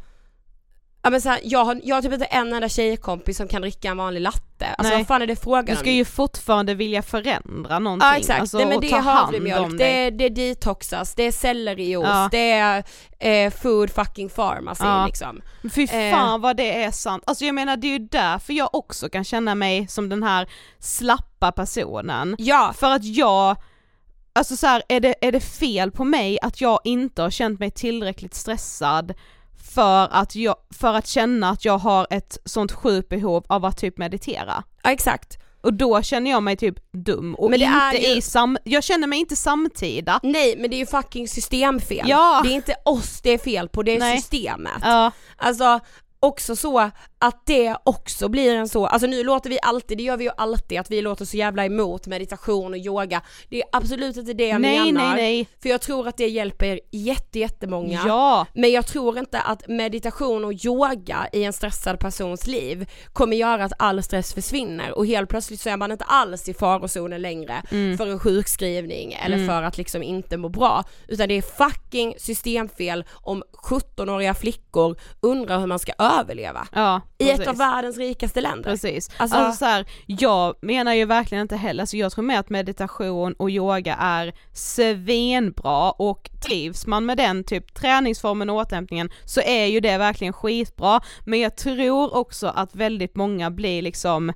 Ja, men så här, jag, har, jag har typ inte en enda tjejkompis som kan dricka en vanlig latte. Alltså Nej. Vad fan är det frågan? Du ska ju fortfarande vilja förändra någonting. Ja exakt, alltså, det, men det är havremjölk, det, det är detoxas, det är selleriost, ja. Det är eh, food fucking pharmacy ja. Liksom. Fy fan eh. vad det är sant. Alltså jag menar det är ju därför jag också kan känna mig som den här slappa personen. Ja. För att jag... Alltså så här, är det, är det fel på mig att jag inte har känt mig tillräckligt stressad för att, jag, för att känna att jag har ett sånt sjukt behov av att typ meditera. Ja, exakt. Och då känner jag mig typ dum och men det inte är ju... i sam... jag känner mig inte samtida. Nej, men det är ju fucking systemfel. Ja. Det är inte oss det är fel på, det är Nej. systemet. Ja. Alltså också så att det också blir en så, alltså nu låter vi alltid, det gör vi ju alltid, att vi låter så jävla emot meditation och yoga. Det är absolut inte det jag nej, menar. Nej, nej. För jag tror att det hjälper jätte, jättemånga. Ja. Men jag tror inte att meditation och yoga i en stressad persons liv kommer göra att all stress försvinner och helt plötsligt så är man inte alls i farozonen längre mm. för en sjukskrivning eller mm. för att liksom inte må bra. Utan det är fucking systemfel om sjuttonåriga flickor undrar hur man ska överleva. Ja, i ett av världens rikaste länder. Precis. Alltså, alltså så här, jag menar ju verkligen inte heller, så jag tror med att meditation och yoga är svinbra och trivs man med den typ träningsformen och återhämtningen så är ju det verkligen skitbra. Men jag tror också att väldigt många blir liksom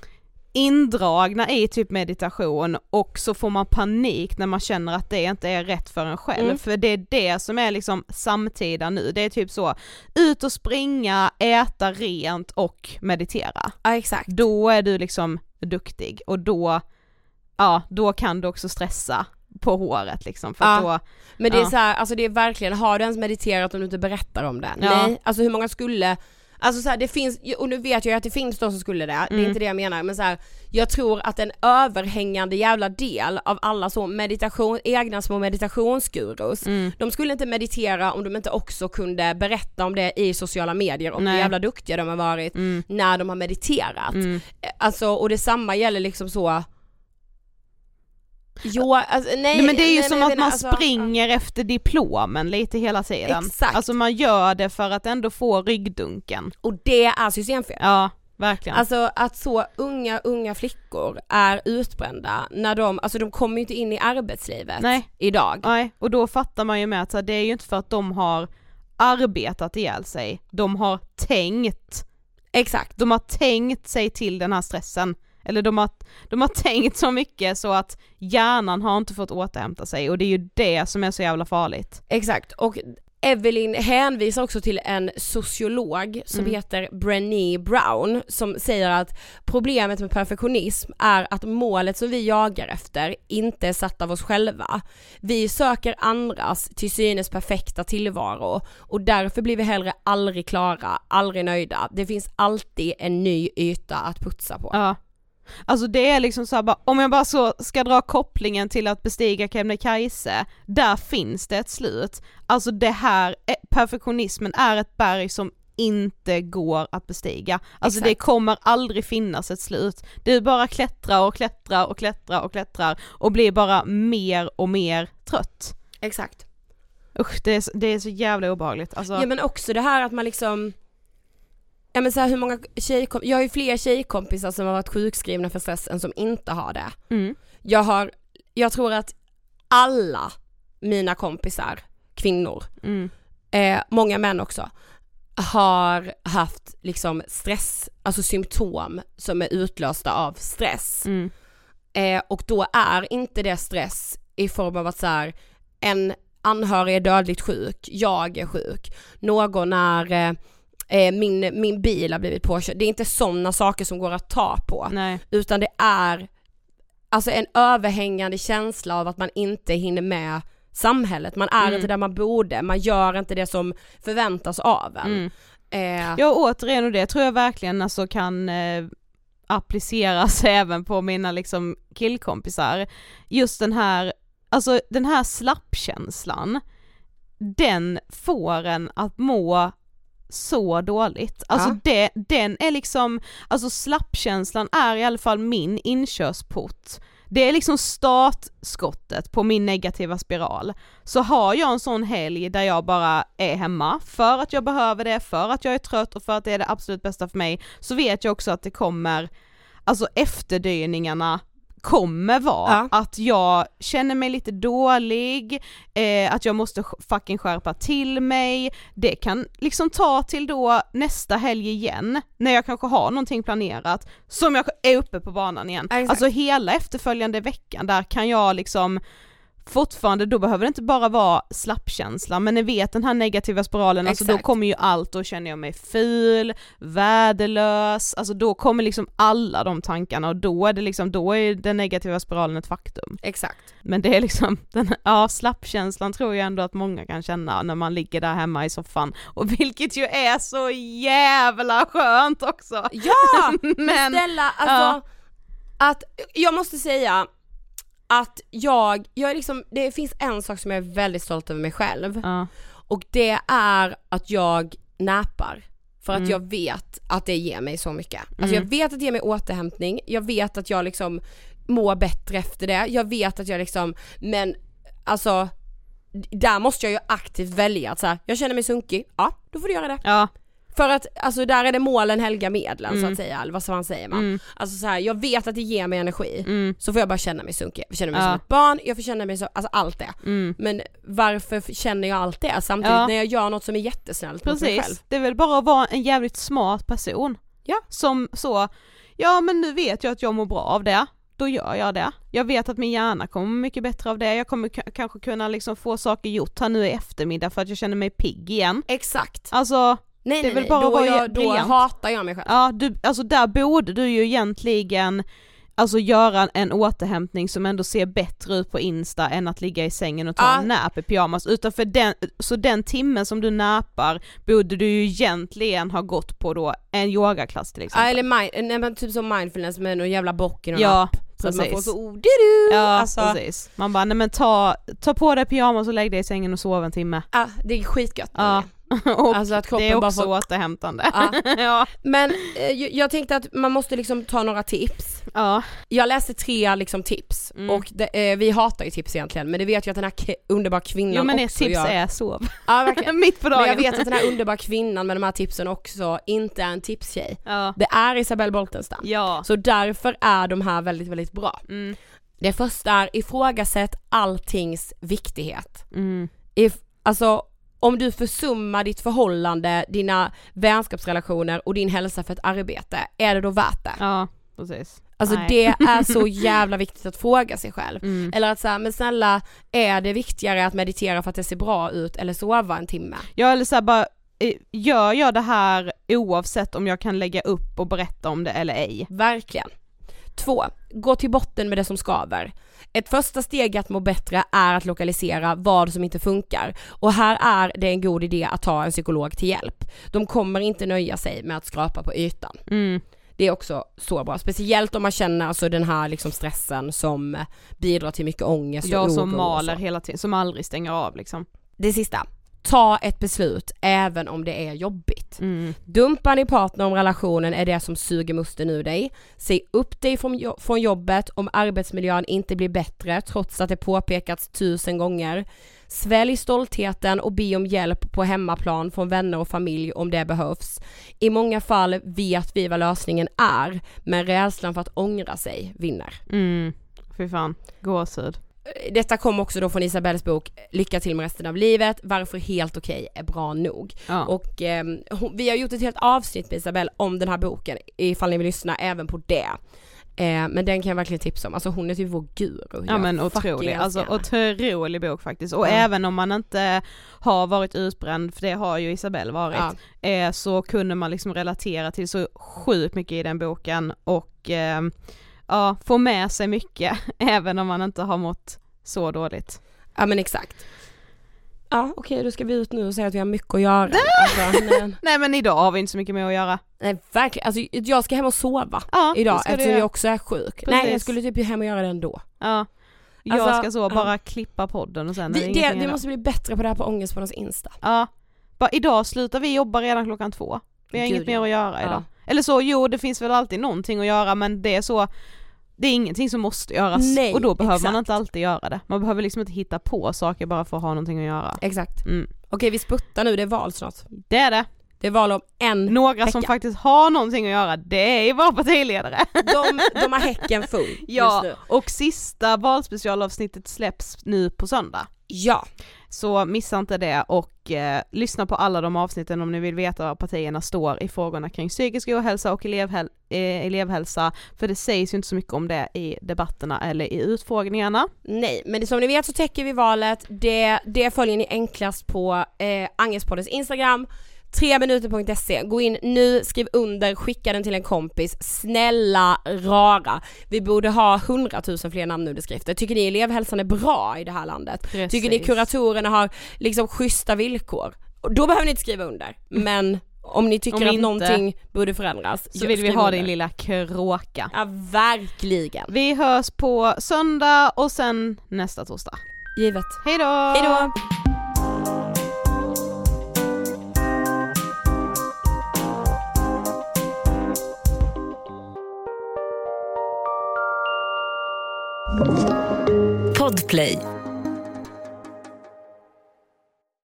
indragna i typ meditation och så får man panik när man känner att det inte är rätt för en själv. Mm. För det är det som är liksom samtida nu. Det är typ så, ut och springa, äta rent och meditera. Ja, exakt. Då är du liksom duktig och då, ja, då kan du också stressa på håret liksom. För ja. att då, men det är ja. så här, alltså det är verkligen, har du ens mediterat om du inte berättar om det? Ja. Nej, alltså hur många skulle, alltså så här, det finns, och nu vet jag att det finns de som skulle det, mm. det är inte det jag menar, men så här, jag tror att en överhängande jävla del av alla så meditation, egna små meditationsgurus, mm. de skulle inte meditera om de inte också kunde berätta om det i sociala medier, om hur jävla duktiga de har varit mm. när de har mediterat. Mm. Alltså, och detsamma gäller liksom så. Jo, alltså, nej, nej men det är ju nej, som nej, att nej, man alltså, springer ja. efter diplomen lite hela tiden. Exakt. Alltså man gör det för att ändå få ryggdunken. Och det är systemfel. Ja, verkligen. Alltså att så unga, unga flickor är utbrända när de, alltså de kommer ju inte in i arbetslivet nej. idag. Nej, och då fattar man ju med att det är ju inte för att de har arbetat ihjäl sig. De har tänkt. Exakt. De har tänkt sig till den här stressen. Eller de har, de har tänkt så mycket så att hjärnan har inte fått återhämta sig, och det är ju det som är så jävla farligt. Exakt, och Evelyn hänvisar också till en sociolog som mm. heter Brené Brown, som säger att problemet med perfektionism är att målet som vi jagar efter inte är satt av oss själva. Vi söker andras till synes perfekta tillvaro, och därför blir vi hellre aldrig klara, aldrig nöjda. Det finns alltid en ny yta att putsa på. Ja. Alltså det är liksom så här, bara, om jag bara så ska dra kopplingen till att bestiga Kebnekaise, där finns det ett slut. Alltså det här, perfektionismen är ett berg som inte går att bestiga. Alltså exakt. Det kommer aldrig finnas ett slut. Du bara klättrar och klättrar och klättrar och klättrar och blir bara mer och mer trött. Exakt. Usch, det är, det är så jävla obehagligt. Alltså... Ja, men också det här att man liksom, ja men så här, hur många tjejkom- jag har ju fler tjejkompisar som har varit sjukskrivna för stress än som inte har det. Mm. Jag har, jag tror att alla mina kompisar, kvinnor, mm. eh, många män också, har haft liksom stress, alltså symptom som är utlösta av stress. Mm. Eh, och då är inte det stress i form av att så här, en anhörig är dödligt sjuk, jag är sjuk, någon är eh, Min, min bil har blivit påkörd. Det är inte sådana saker som går att ta på. Nej. Utan det är alltså en överhängande känsla av att man inte hinner med samhället. Man är mm. inte där man borde. Man gör inte det som förväntas av en. Mm. Eh. Ja, återigen, och det tror jag verkligen alltså kan eh, appliceras även på mina liksom killkompisar. Just den här, alltså den här slappkänslan, den får en att må så dåligt. Alltså ja. det, den är liksom, alltså slappkänslan är i alla fall min inkörsport. Det är liksom startskottet på min negativa spiral. Så har jag en sån helg där jag bara är hemma för att jag behöver det, för att jag är trött och för att det är det absolut bästa för mig, så vet jag också att det kommer, alltså efterdyningarna kommer vara ja. att jag känner mig lite dålig, eh, att jag måste fucking skärpa till mig. Det kan liksom ta till då nästa helg igen, när jag kanske har någonting planerat som jag är uppe på banan igen. Exakt. Alltså hela efterföljande veckan, där kan jag liksom fortfarande, då behöver det inte bara vara slappkänsla, men ni vet den här negativa spiralen, alltså då kommer ju allt, då känner jag mig ful, värdelös, alltså då kommer liksom alla de tankarna, och då är det liksom, då är den negativa spiralen ett faktum. Exakt. Men det är liksom, den, ja, slappkänslan tror jag ändå att många kan känna när man ligger där hemma i soffan, och vilket ju är så jävla skönt också. Ja, men snälla, alltså ja. att jag måste säga att jag, jag är liksom, det finns en sak som jag är väldigt stolt över mig själv. Uh. Och det är att jag näpar. För att mm. jag vet att det ger mig så mycket. Alltså mm. jag vet att det ger mig återhämtning. Jag vet att jag liksom mår bättre efter det. Jag vet att jag liksom, men alltså där måste jag ju aktivt välja att så här, jag känner mig sunkig. Ja, då får du göra det. Ja. För att alltså där är det målen helga medlen mm. så att säga, eller vad fan säger man. Mm. Alltså så här, jag vet att det ger mig energi. Mm. Så får jag bara känna mig sunkig. Jag känner mig ja. som ett barn, jag får känna mig så, alltså allt det. Mm. Men varför känner jag allt det samtidigt ja. när jag gör något som är jättesnällt mot mig själv? Det är väl bara att vara en jävligt smart person. Ja. Som så, ja men nu vet jag att jag mår bra av det. Då gör jag det. Jag vet att min hjärna kommer mycket bättre av det. Jag kommer k- kanske kunna liksom få saker gjort här nu i eftermiddag för att jag känner mig pigg igen. Exakt. Alltså Nej, det är nej, väl bara då, vara jag, då hatar jag mig själv. Ja, du, alltså där borde du ju egentligen alltså göra en återhämtning som ändå ser bättre ut på Insta än att ligga i sängen och ta Ja. en nap i pyjamas. Utan för den, så den timmen som du näpar borde du ju egentligen ha gått på då en yogaklass till exempel. Ja, eller mind, nej, men typ som mindfulness med någon jävla bock i någon Ja, app. Så att man precis. får så oh, du, Ja, alltså, precis. Man bara, nej men ta, ta på dig pyjamas och lägg dig i sängen och sov en timme. ja, det är skitgött. Ja. Och Alltså att kroppen det är bara också får... återhämtande. Ja. Ja. Men eh, jag tänkte att man måste liksom ta några tips. Ja. Jag läste tre liksom tips Mm. och det, eh, vi hatar ju tips egentligen, men det vet jag att den här k- underbara kvinnan Jo men ett också tips gör. är sov. Ja, verkligen. Mitt på dagen. Men jag vet att den här underbara kvinnan med de här tipsen också inte är en tipstjej. Ja. Det är Isabelle Boltenstam. Ja. Så därför är de här väldigt, väldigt bra. Mm. Det första är ifrågasätt alltings viktighet. Mm. If, alltså om du försummar ditt förhållande, dina vänskapsrelationer och din hälsa för ett arbete, är det då värt det? Ja, precis. Alltså Nej. det är så jävla viktigt att fråga sig själv. Mm. Eller att säga, men snälla, är det viktigare att meditera för att det ser bra ut eller sova en timme? Ja, eller så här, bara eh, gör jag det här oavsett om jag kan lägga upp och berätta om det eller ej. Verkligen. Två, gå till botten med det som skaver. Ett första steg att må bättre är att lokalisera vad som inte funkar. Och här är det en god idé att ta en psykolog till hjälp. De kommer inte nöja sig med att skrapa på ytan. Mm. Det är också så bra. Speciellt om man känner alltså den här liksom stressen som bidrar till mycket ångest och Jag oro som och maler så. hela tiden, som aldrig stänger av liksom. Det sista. Ta ett beslut även om det är jobbigt. Mm. Dumpa din partner om relationen är det som suger musten ur dig. Säg upp dig från, jo- från jobbet om arbetsmiljön inte blir bättre trots att det påpekats tusen gånger. Svälj stoltheten och be om hjälp på hemmaplan från vänner och familj om det behövs. I många fall vet vi vad lösningen är, men rädslan för att ångra sig vinner. Mm. Fy fan, gåshud. Detta kom också då från Isabelles bok Lycka till med resten av livet, varför helt okej är bra nog. Ja. Och eh, hon, vi har gjort ett helt avsnitt med Isabelle om den här boken, ifall ni vill lyssna även på det. Eh, men den kan jag verkligen tipsa om. Alltså hon är typ vår guru. Ja Jag men fucking otrolig, älskar alltså henne. otrolig bok faktiskt. Och Ja. även om man inte har varit utbränd, för det har ju Isabelle varit, Ja. eh, så kunde man liksom relatera till så sjukt mycket i den boken och eh, ja, få med sig mycket även om man inte har mått så dåligt. Ja men exakt. Ja okej, okay, då ska vi ut nu och säga att vi har mycket att göra. Alltså, men, Nej men idag har vi inte så mycket mer att göra. nej verkligen, alltså jag ska hem och sova Ja, idag det ska du eftersom göra. jag också är sjuk. Precis. Nej jag skulle typ hem och göra det ändå. Ja. Jag Alltså, ska så ja. bara klippa podden och sen är Vi, det det, ingenting vi idag. måste bli bättre på det här på Ångestpoddens Insta. Ja. Bara idag slutar vi jobba redan klockan två. Vi har Gud, inget mer ja. att göra Ja. idag. Eller så, jo det finns väl alltid någonting att göra men det är så, det är ingenting som måste göras. Nej, och då behöver exakt. man inte alltid göra det. Man behöver liksom inte hitta på saker bara för att ha någonting att göra. Exakt. Mm. Okej vi sputtar nu, det är val snart. Det är det. Det är val om en Några vecka. som faktiskt har någonting att göra, det är våra partiledare. De, de har häcken full Ja, just nu. och sista valspecialavsnittet släpps nu på söndag. Ja, Så missa inte det och eh, lyssna på alla de avsnitten om ni vill veta var partierna står i frågorna kring psykisk ohälsa och elevhäl- eh, elevhälsa. För det sägs ju inte så mycket om det i debatterna eller i utfrågningarna. nej, men det, som ni vet så täcker vi valet. Det, det följer ni enklast på eh, Ångestpoddens Instagram. tre minuter punkt se. Gå in nu, skriv under, skicka den till en kompis. Snälla rara. Vi borde ha hundratusen fler namnunderskrifter. Tycker ni elevhälsan är bra i det här landet? Precis. Tycker ni kuratorerna har liksom schyssta villkor? Och då behöver ni inte skriva under. Men om ni tycker Om att inte, någonting borde förändras, så vill vi skriv ha under. din lilla kråka. Ja, verkligen. Vi hörs på söndag och sen nästa torsdag. Givet. Hej då! Hej då! Podplay.